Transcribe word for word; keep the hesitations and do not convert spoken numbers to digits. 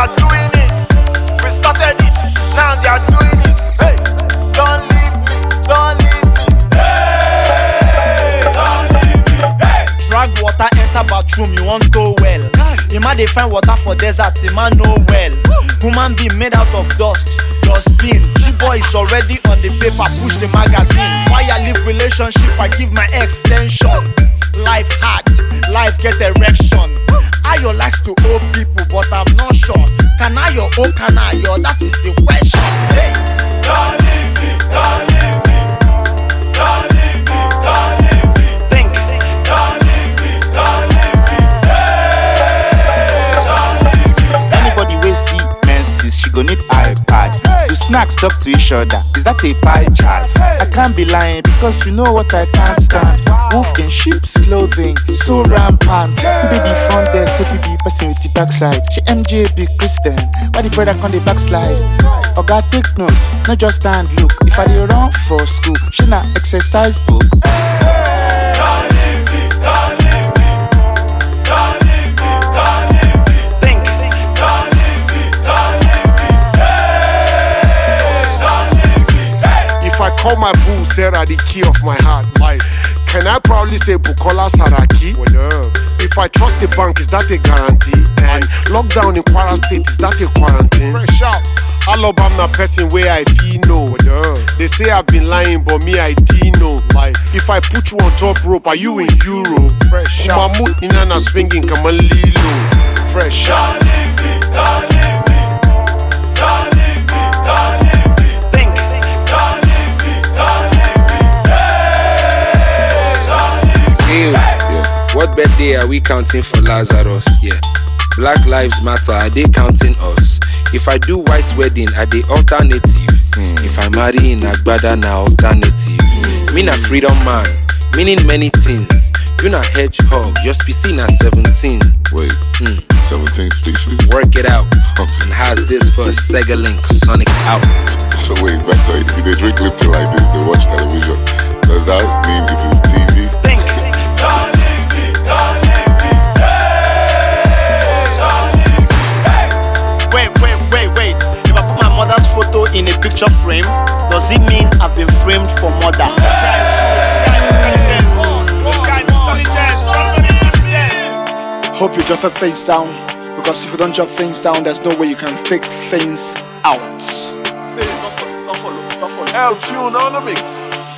are doing it. We started it, now they are doing it. Hey, don't leave me, don't leave me. Hey, don't leave me. Hey. Drag water enter bathroom, you want to well. Ima dey find water for desert, Ima know well. Human being made out of dust, dustbin. G-boy is already on the paper, push the magazine. Why I live relationship, I give my extension. Life hard, life get erection. Ayo likes to owe people, but I'm not sure. Can I your own, can I your? That is the question. Hey. Don't leave me, don't leave me. Don't leave me, don't leave me. Think. Don't leave me, don't leave me. Hey, don't leave me. Anybody will see menses, she gon' need iPad. Do snacks talk to each other? Is that a pie chart? I can't be lying because you know what I can't stand. Wolf in sheep's clothing, so rampant. Who be the front desk, if you be person with the backside? She M J be Christian, why the brother on the backslide? Oga take note, not just stand look. If I dey run for school, she na exercise book. Don't leave me, don't leave me. Don't leave me, don't leave me. Think. Don't leave me, don't leave me. Hey, don't leave me. Hey. If I call my boo Sarah the key of my heart, life, can I proudly say Bukola Saraki? Well, no. If I trust the bank, is that a guarantee? And lockdown in Kwara State, is that a quarantine? Fresh out. Alabama person where I feel no. Well, no. They say I've been lying, but me I did know. Life. If I put you on top rope, are you in Euro? Fresh out. Mahmoud Inanna swinging, come on Lilo. Fresh out. Don't leave me, don't leave me. Don't leave me, don't leave me. Think. Don't leave me, don't leave me. Hey, don't leave me. Hey, yeah. What birthday are we counting for Lazarus? Yeah. Black Lives Matter, are they counting us? If I do white wedding, are they alternative? Mm. If I marry in Agbada, na alternative. Mm. Me na freedom man, meaning many things. You na hedgehog, your species na seventeen. Wait, Mm. seventeen species? Work it out. And how's this for a Sega Link Sonic out? So wait, Vector, if they drink Lipton like this, they watch television. Does that mean it is T V? Think. Don't leave me, don't leave me. Hey, don't leave me. Hey. Wait, wait, wait, wait. If I put my mother's photo in a picture frame, does it mean I've been framed for murder? Hope you jotted things down, because if you don't jot things down, there's no way you can fake things out. L tune on the mix.